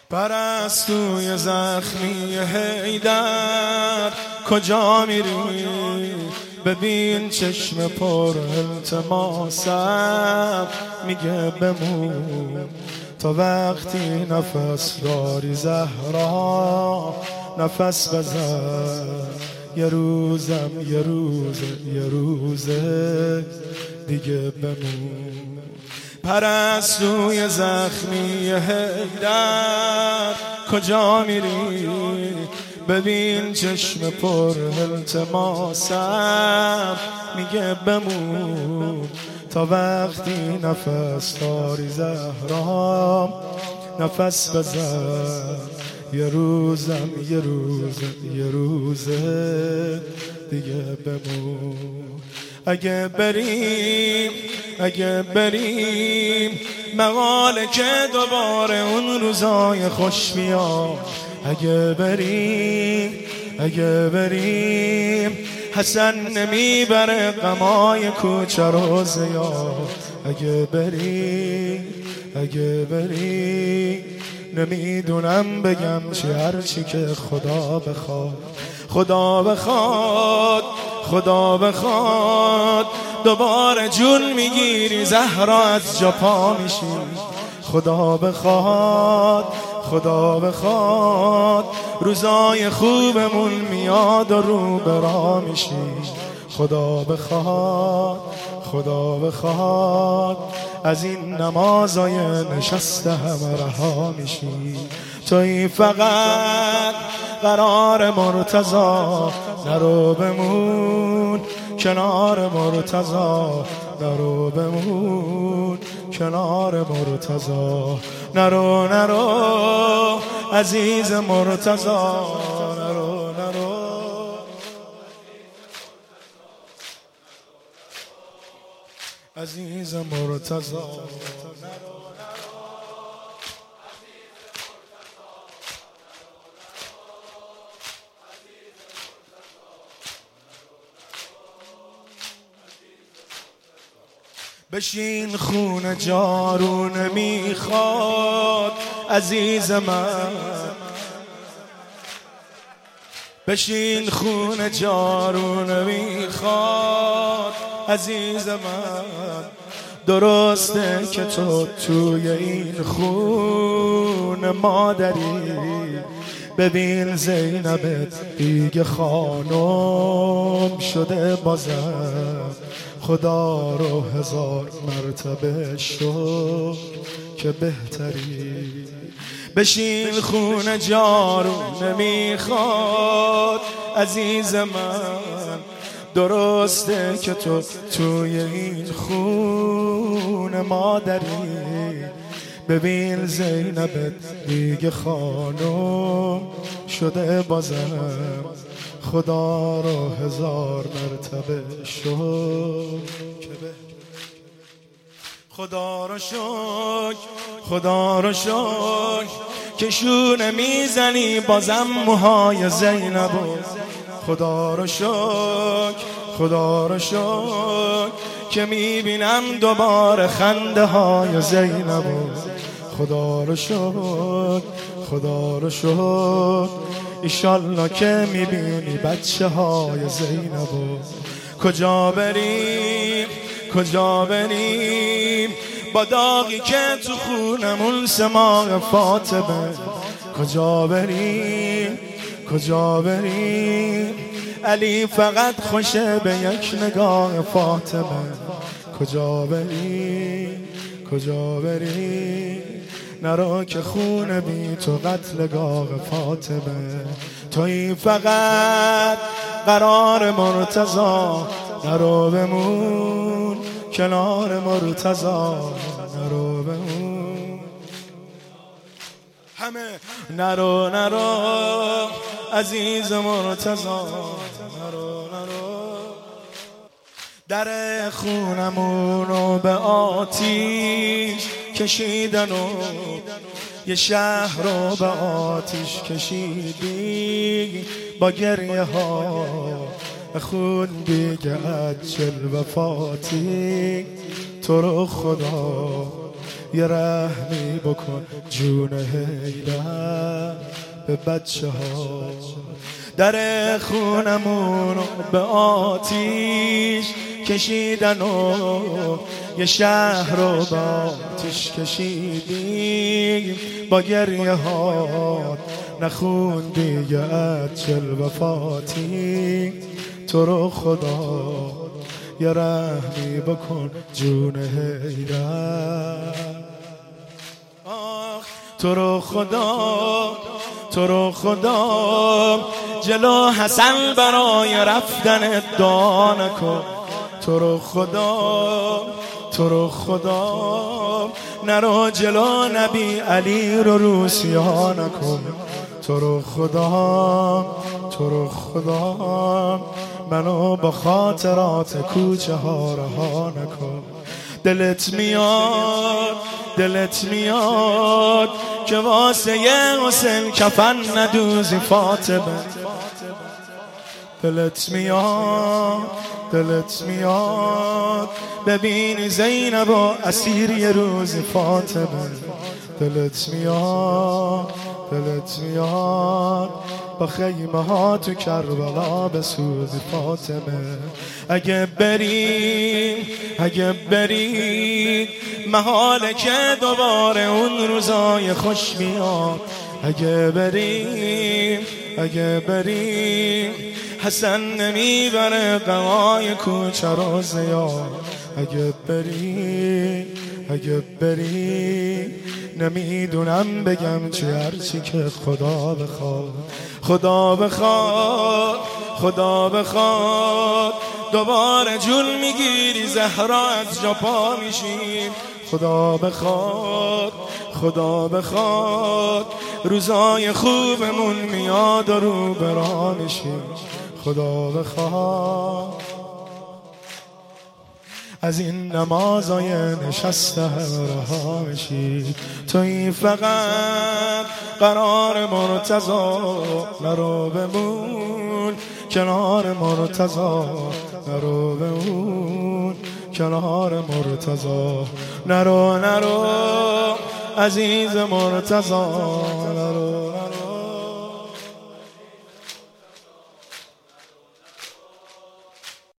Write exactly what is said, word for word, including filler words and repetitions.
پرستوی زخمی حیدر کجا میری؟ ببین چشم پر التماسم میگه بمون تا وقتی نفس داری زهرا نفس بزن. یه روزم یه روزه یه روزه دیگه بمون. پرستوی زخمی حیدر کجا میری؟ ببین چشم پر التماسم میگه بمون تا وقتی نفس داری زهرا نفس بزن. یه روزم یه روزه یه روزه دیگه بمون. اگه بریم اگه بریم مقاله که دوباره اون روزای خوش بیاد. اگه بریم اگه بریم حسن نمیبره غمای کوچه رو زیاد. اگه بریم اگه بریم نمیدونم بگم چی، هرچی که خدا بخواد. خدا بخواد خدا بخواد دوباره جون میگیری زهرا از جا پا میشی. خدا بخواد خدا بخواد روزای خوبمون میاد و رو برا میشی. خدا بخواد خدا بخواد از این نمازای نشسته همه رها میشی. توی فقط قرار مرتضی نرو بمون کنار مرتضی. نرو بمون کنار مرتضی. نرو نرو عزیز مرتضی. نرو نرو عزیز مرتضی. بشین خونه جارو نمیخواد عزیز من. بشین خونه جارو نمیخواد عزیز من. درسته که تو توی این خون مادری. ببین زینبت دیگه خانم شده بازم. خدا رو هزار مرتبه شکر که بهتری. بشین خونه جارو نمیخواد عزیز من. درسته که تو توی این خون مادری. ببین زینبت دیگه خانم شده بازم. خدا رو هزار مرتبه شکر. خدا رو شکر خدا رو شکر که شونه میزنی بازم موهای زینبو. خدا رو شکر خدا رو شکر که میبینم دوباره خنده های زینبو. خدا رو شکر خدا رو شکر ایشالله که میبینی بچه های زینبو. کجا بریم کجا بریم با داغی که تو خونمون سماع فاطمه. کجا بریم کجا بریم علی فقط خوشه به یک نگاه فاطمه. کجا بریم کجا بریم نرو که خون بی تو قتلگاه فاطمه. توی فقط قرار مرتضی نرو بمون کنار مرتضی. نرو بمون همه نرو نرو عزیز مرتضی. نرو نرو در خونمونو به آتیش کشیدن و یه شهر رو به آتیش کشیدی با گریه ها. خون دیگه عجل وفاتی تو رو خدا یه رحمی بکن جون حیدر به بچه ها. در خونمون به آتیش کشیدن و یه شهر رو به آتیش کشیدیم، با گریه ها نخوندی یه عجل وفاتی. تو رو خدا یه رحمی بکن جون حیدر. تو رو خدا تو رو خدا جلو حسن برای رفتن دعا نکن. تو رو خدا تو رو خدا نرو جلو نبی علی رو روسیا نکن. تو رو خدا تو رو خدا منو با خاطرات کوچه ها رها نکن. دلت میاد دلت میاد که واسه یه حسین کفن ندوزی فاطمه. دلت میاد دلت میاد ببینی زینب و اسیر یه روزی فاطمه. دلت میاد دلت میاد با خیمه ها تو کربلا بسوزی فاطمه. اگه بریم اگه بریم محاله که دوباره اون روزای خوش میاد. اگه بریم اگه بریم حسن نمیبره قوای کوچه رو زیاد. اگه بریم اگه بریم نمیدونم بگم چی، هرچی که خدا بخواد. خدا بخواد خدا بخواد دوباره جون میگیری زهرا از جا پا میشیم. خدا بخواد خدا بخواد روزای خوبمون میاد و رو برا میشیم. خدا بخواد از این نمازای نشسته رها میشی. توی فقط قرار مرتضی نرو بمون کنار مرتضی. نرو بمون کنار مرتضی. نرو نرو عزیز مرتضی